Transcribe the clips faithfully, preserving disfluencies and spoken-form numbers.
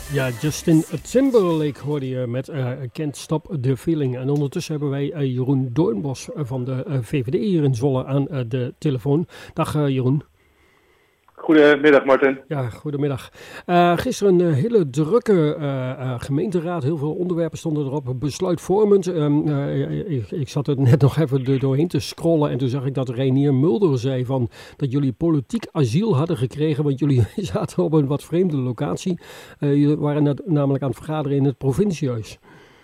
Ja, Justin Timberlake hoorde je met uh, Can't Stop the Feeling. En ondertussen hebben wij uh, Jeroen Doornbos van de uh, V V D hier in Zwolle aan uh, de telefoon. Dag uh, Jeroen. Goedemiddag Martin. Ja, goedemiddag. Uh, gisteren een hele drukke uh, uh, gemeenteraad. Heel veel onderwerpen stonden erop. Besluitvormend. Um, uh, ik, ik zat er net nog even er doorheen te scrollen. En toen zag ik dat Reinier Mulder zei van dat jullie politiek asiel hadden gekregen. Want jullie zaten op een wat vreemde locatie. Uh, jullie waren net, namelijk aan het vergaderen in het provinciehuis.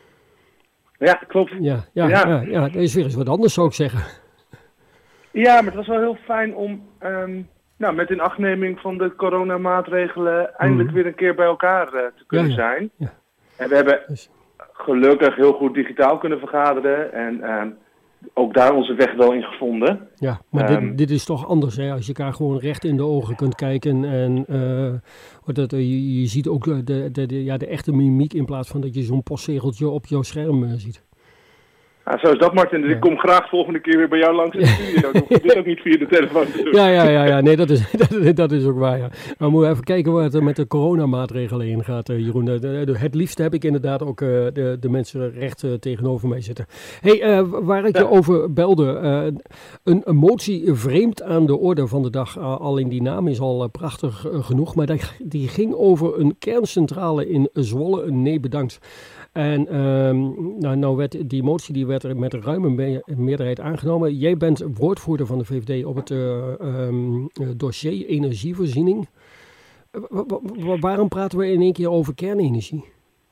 Ja, klopt. Ja, ja, ja. ja, ja, dat is weer eens wat anders, zou ik zeggen. Ja, maar het was wel heel fijn om... Um... Nou, met inachtneming van de coronamaatregelen eindelijk mm. weer een keer bij elkaar uh, te kunnen ja, ja. zijn. Ja. En we hebben gelukkig heel goed digitaal kunnen vergaderen en uh, ook daar onze weg wel in gevonden. Ja, maar um, dit, dit is toch anders, hè? Als je elkaar gewoon recht in de ogen kunt kijken en uh, dat, uh, je, je ziet ook de, de, de, ja, de echte mimiek in plaats van dat je zo'n postzegeltje op jouw scherm uh, ziet. Ja, zo is dat, Martin. Dus ja. Ik kom graag volgende keer weer bij jou langs in de studio. Dan hoef je dit ook niet via de telefoon te doen. Ja, ja, ja, ja. Nee, dat is, dat, dat is ook waar, ja. Maar moeten we even kijken waar het met de coronamaatregelen in gaat, uh, Jeroen. De, de, het liefst heb ik inderdaad ook uh, de, de mensen recht uh, tegenover mij zitten. Hey, uh, waar ik ja. je over belde. Uh, een, een motie vreemd aan de orde van de dag. Uh, al in die naam is al uh, prachtig uh, genoeg. Maar die, die ging over een kerncentrale in Zwolle. Een nee, bedankt. En um, nou, nou werd die motie die werd met een ruime me- meerderheid aangenomen. Jij bent woordvoerder van de V V D op het uh, um, dossier energievoorziening. W- w- waarom praten we in één keer over kernenergie?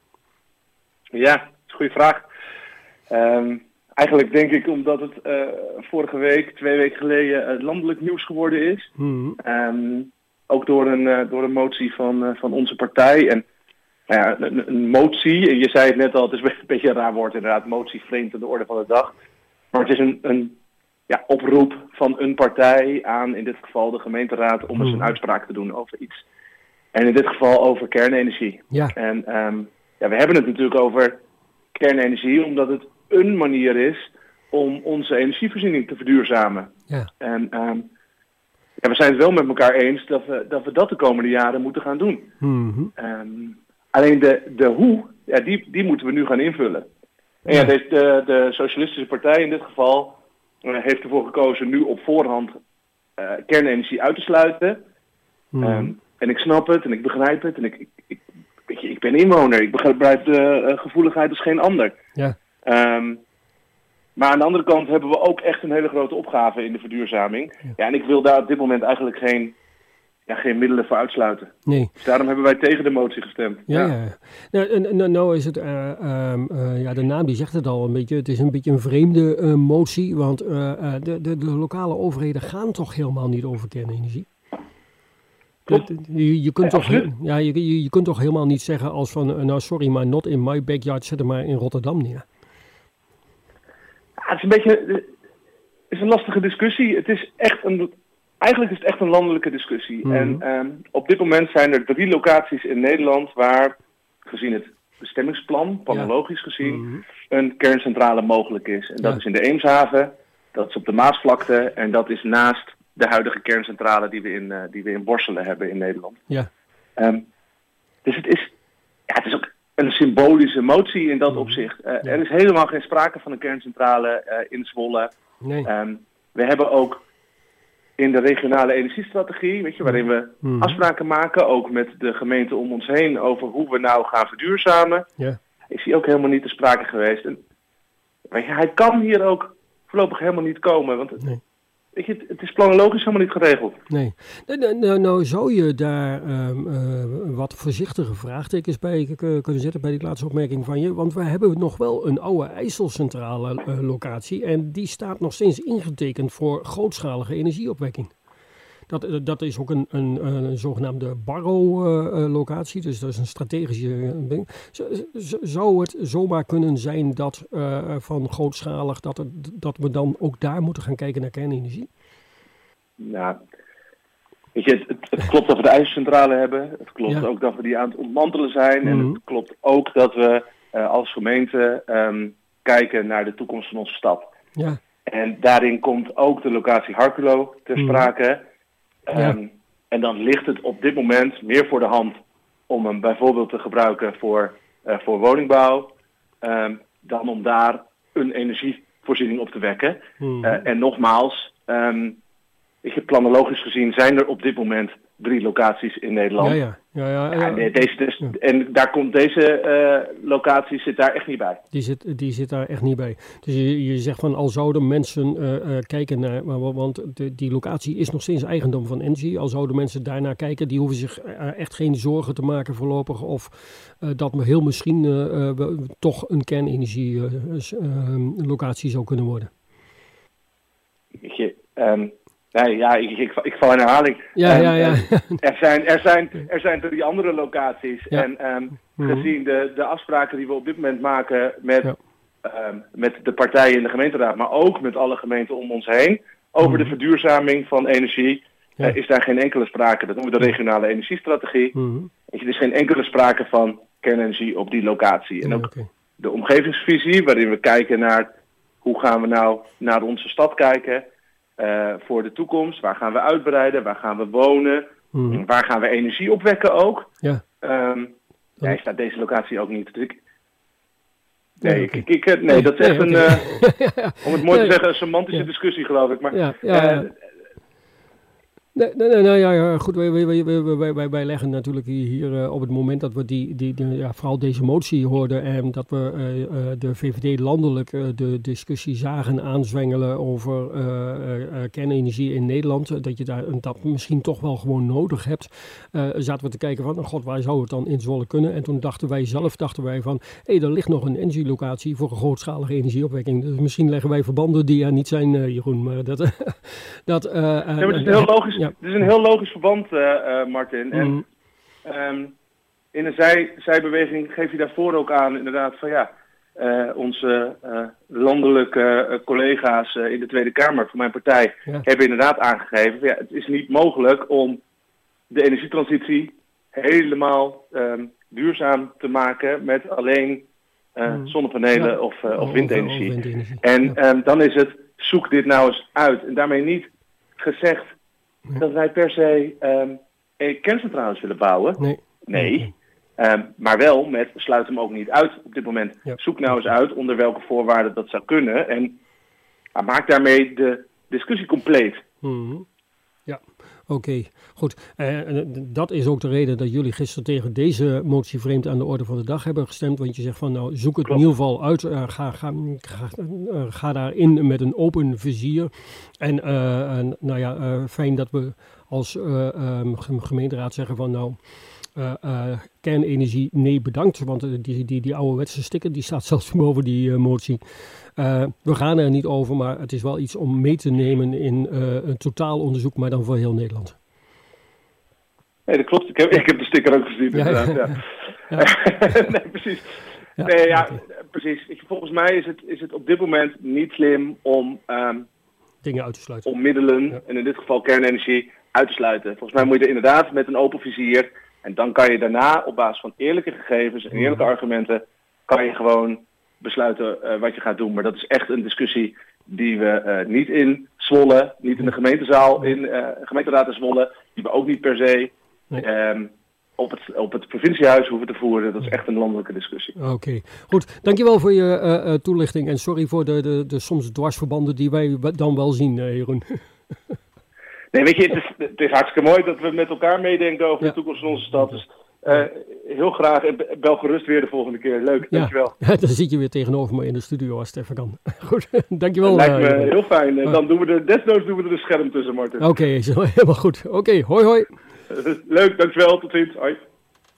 Ja, dat is een goede vraag. Um, eigenlijk denk ik omdat het uh, vorige week, twee weken geleden, uh, landelijk nieuws geworden is. Mm-hmm. Um, ook door een, uh, door een motie van, uh, van onze partij. En Nou ja, een, een motie, je zei het net al, het is een beetje een raar woord inderdaad, motie vreemd aan de orde van de dag. Maar het is een, een ja, oproep van een partij aan, in dit geval de gemeenteraad, om eens een uitspraak te doen over iets. En in dit geval over kernenergie. Ja. En um, ja, we hebben het natuurlijk over kernenergie omdat het een manier is om onze energievoorziening te verduurzamen. Ja. En um, ja, we zijn het wel met elkaar eens dat we dat, we dat de komende jaren moeten gaan doen. Mm-hmm. Um, Alleen de, de hoe, ja, die, die moeten we nu gaan invullen. En ja, de, de, de Socialistische Partij in dit geval uh, heeft ervoor gekozen nu op voorhand uh, kernenergie uit te sluiten. Mm. Um, en ik snap het en ik begrijp het. En ik, ik, ik, weet je, ik ben inwoner, ik begrijp de uh, gevoeligheid als geen ander. Ja. Um, maar aan de andere kant hebben we ook echt een hele grote opgave in de verduurzaming. Ja, ja en ik wil daar op dit moment eigenlijk geen... Ja, geen middelen voor uitsluiten. Nee. Dus daarom hebben wij tegen de motie gestemd. Ja, ja. ja. Nou, nou, nou is het, uh, uh, uh, ja, de naam die zegt het al een beetje. Het is een beetje een vreemde uh, motie, want uh, uh, de, de, de lokale overheden gaan toch helemaal niet over kernenergie? Klopt. Je, je, kunt ja, toch, ja, je, je, je kunt toch helemaal niet zeggen als van, uh, nou sorry, maar not in my backyard, zet hem maar in Rotterdam neer. Ja, het is een beetje, het is een lastige discussie. Het is echt een... Eigenlijk is het echt een landelijke discussie. Mm-hmm. En um, op dit moment zijn er drie locaties in Nederland waar, gezien het bestemmingsplan, planologisch ja. gezien, mm-hmm. een kerncentrale mogelijk is. En dat ja. is in de Eemshaven, dat is op de Maasvlakte en dat is naast de huidige kerncentrale die we in, uh, die we in Borselen hebben in Nederland. Ja. Um, dus het is, ja, het is ook een symbolische motie in dat mm-hmm. opzicht. Uh, ja. Er is helemaal geen sprake van een kerncentrale uh, in Zwolle. Nee. Um, we hebben ook in de regionale energiestrategie, weet je, waarin we mm-hmm. afspraken maken, ook met de gemeente om ons heen, over hoe we nou gaan verduurzamen, yeah. is hij ook helemaal niet te sprake geweest. En, weet je, hij kan hier ook voorlopig helemaal niet komen, want nee. weet je, het is planologisch helemaal niet geregeld. Nee. Nou, nou, nou zou je daar um, uh, wat voorzichtige vraagtekens bij uh, kunnen zetten bij die laatste opmerking van je, want we hebben nog wel een oude IJsselcentrale uh, locatie en die staat nog steeds ingetekend voor grootschalige energieopwekking. Dat, uh, dat is ook een, een, een zogenaamde Barrow-locatie, uh, dus dat is een strategische ding. Z- zou het zomaar kunnen zijn dat uh, van grootschalig, dat, het, dat we dan ook daar moeten gaan kijken naar kernenergie? Nou, weet je, het, het, het klopt dat we de IJsselcentrale hebben. Het klopt ja. ook dat we die aan het ontmantelen zijn. Mm-hmm. En het klopt ook dat we uh, als gemeente um, kijken naar de toekomst van onze stad. Ja. En daarin komt ook de locatie Harkelo ter sprake. Mm-hmm. Um, ja. En dan ligt het op dit moment meer voor de hand om hem bijvoorbeeld te gebruiken voor, uh, voor woningbouw, um, dan om daar een energievoorziening op te wekken. Mm. Uh, en nogmaals, um, ik heb planologisch gezien, zijn er op dit moment drie locaties in Nederland. Ja, ja. Ja, ja, ja. Ja, deze, dus, ja. En daar komt deze uh, locatie zit daar echt niet bij. Die zit, die zit daar echt niet bij. Dus je, je zegt van al zouden mensen uh, uh, kijken naar, want de, die locatie is nog steeds eigendom van Engie. Al zouden mensen daarnaar kijken, die hoeven zich uh, echt geen zorgen te maken voorlopig of uh, dat heel misschien uh, uh, toch een kernenergie uh, uh, locatie zou kunnen worden. Je, um... Nee, ja, ik, ik, ik val in herhaling. Ja, um, ja, ja. Er zijn, er zijn, er zijn drie andere locaties. Ja. En um, mm-hmm. gezien de, de afspraken die we op dit moment maken met, ja. um, met de partijen in de gemeenteraad, maar ook met alle gemeenten om ons heen, over mm-hmm. de verduurzaming van energie, ja. uh, is daar geen enkele sprake. Dat noemen we de regionale energiestrategie. Mm-hmm. Er is geen enkele sprake van kernenergie op die locatie. En ook okay. de omgevingsvisie, waarin we kijken naar hoe gaan we nou naar onze stad kijken. Uh, voor de toekomst. Waar gaan we uitbreiden? Waar gaan we wonen? Mm. Waar gaan we energie opwekken ook? Ja. Um, ja, staat deze locatie ook niet. Dus ik, nee, nee, okay. ik, ik, nee, nee, dat is echt nee, okay. een, uh, ja, om het mooi nee. te zeggen, een semantische ja. discussie geloof ik. Maar, ja, ja, ja. Uh, Nee, nee, nee, nee, ja, goed, wij, wij, wij, wij, wij leggen natuurlijk hier uh, op het moment dat we die, die, die ja, vooral deze motie hoorden en dat we uh, uh, de V V D landelijk uh, de discussie zagen aanzwengelen over uh, uh, kernenergie in Nederland, dat je daar, dat misschien toch wel gewoon nodig hebt, uh, zaten we te kijken van, oh god, waar zou het dan in Zwolle kunnen? En toen dachten wij zelf, dachten wij van, hé, hey, er ligt nog een Engie-locatie voor een grootschalige energieopwekking. Dus misschien leggen wij verbanden die er niet zijn, uh, Jeroen, maar dat... dat uh, ja, maar dat is heel logisch. Ja. Het is een heel logisch verband, uh, uh, Martin. En mm. um, in een zij, zijbeweging geef je daarvoor ook aan, inderdaad, van ja, uh, onze uh, landelijke uh, collega's uh, in de Tweede Kamer van mijn partij ja. hebben inderdaad aangegeven, ja, het is niet mogelijk om de energietransitie helemaal um, duurzaam te maken met alleen uh, mm. zonnepanelen ja. of, uh, of windenergie. Of windenergie. En ja. um, dan is het, zoek dit nou eens uit. En daarmee niet gezegd ja. dat wij per se um, kerncentrales willen bouwen. Nee. Nee. Um, maar wel met, sluit hem ook niet uit op dit moment. Ja. Zoek nou eens uit onder welke voorwaarden dat zou kunnen. En uh, maak daarmee de discussie compleet. Mm-hmm. Ja, oké. Okay. Goed. Uh, dat is ook de reden dat jullie gisteren tegen deze motie vreemd aan de orde van de dag hebben gestemd. Want je zegt van nou zoek het Klopt. in ieder geval uit. Uh, ga, ga, ga, uh, ga daarin met een open vizier. En uh, uh, nou ja, uh, fijn dat we als uh, um, gemeenteraad zeggen van nou... Uh, uh, kernenergie, nee bedankt, want uh, die, die, die ouderwetse sticker die staat zelfs boven die uh, motie. Uh, we gaan er niet over, maar het is wel iets om mee te nemen in uh, een totaal onderzoek, maar dan voor heel Nederland. Nee, dat klopt. Ik heb, ik heb de sticker ook gezien. Ja, inderdaad. Ja. Ja. nee, precies. Ja, nee, ja, okay. precies. Volgens mij is het, is het op dit moment niet slim om um, dingen uit te sluiten. Om middelen, ja. en in dit geval kernenergie, uit te sluiten. Volgens mij moet je er inderdaad met een open vizier. En dan kan je daarna op basis van eerlijke gegevens en eerlijke argumenten kan je gewoon besluiten uh, wat je gaat doen. Maar dat is echt een discussie die we uh, niet in Zwolle, niet in de gemeentezaal, in uh, gemeenteraad in Zwolle, die we ook niet per se nee. um, op, het, op het provinciehuis hoeven te voeren. Dat is echt een landelijke discussie. Oké, okay. Goed. Dankjewel voor je uh, uh, toelichting en sorry voor de, de, de soms dwarsverbanden die wij dan wel zien, uh, Jeroen. Nee, weet je, het is, het is hartstikke mooi dat we met elkaar meedenken over ja. de toekomst van onze stad. Dus uh, heel graag en bel gerust weer de volgende keer. Leuk, ja. dankjewel. Ja, dan zit je weer tegenover me in de studio als het even kan. Goed, dankjewel. Dat lijkt me uh, heel fijn. En dan doen we de, desnoods doen we er een scherm tussen, Martin. Oké, okay, helemaal goed. Oké, okay, hoi hoi. Leuk, dankjewel. Tot ziens. Hoi.